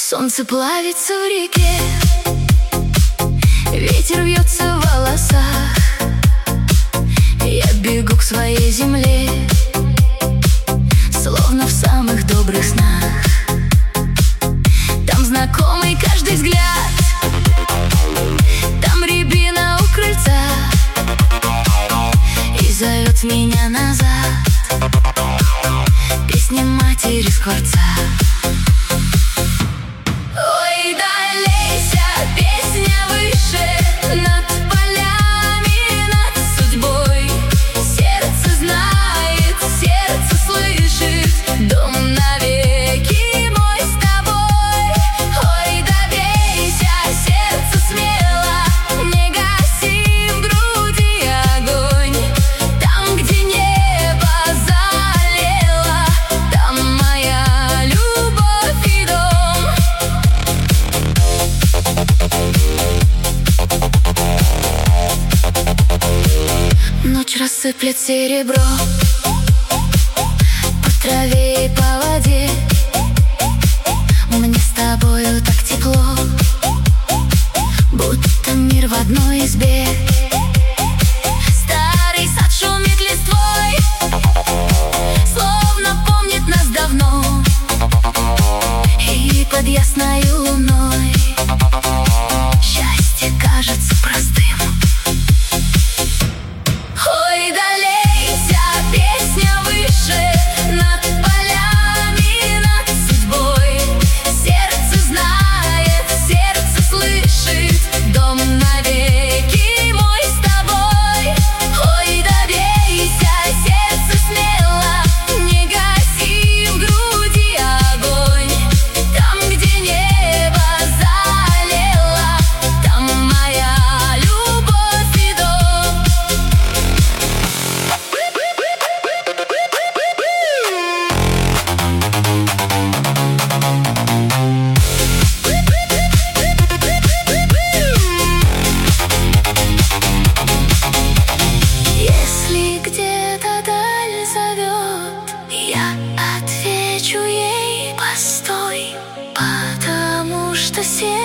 Солнце плавится в реке, ветер вьется в волосах. Я бегу к своей земле, словно в самых добрых снах. Там знакомый каждый взгляд, там рябина у крыльца и зовет меня назад песня матери Скворца. Ночь рассыплет серебро по траве и по воде. Мне с тобою так тепло, будто мир в одной избе. Старый сад шумит листвой, словно помнит нас давно. И под ясной луной счастье кажется простым. Отвечу ей: постой, потому что сердце